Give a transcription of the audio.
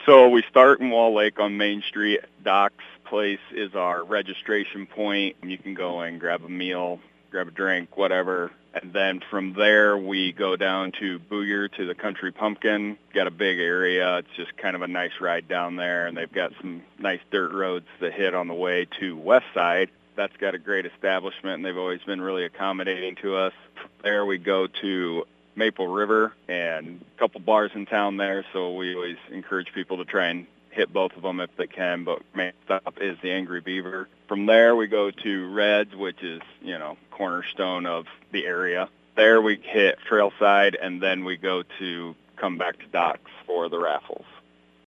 So we start in Wall Lake on Main Street. Doc's Place is our registration point. You can go and grab a meal, grab a drink, whatever. And then from there, we go down to Booyer to the Country Pumpkin. Got a big area. It's just kind of a nice ride down there, and they've got some nice dirt roads that hit on the way to West Side. That's got a great establishment, and they've always been really accommodating to us. From there, we go to Maple River and a couple bars in town there, so we always encourage people to try and hit both of them if they can, but main stop is the Angry Beaver. From there, we go to Reds, which is, cornerstone of the area. There we hit Trailside, and then we come back to Doc's for the raffles.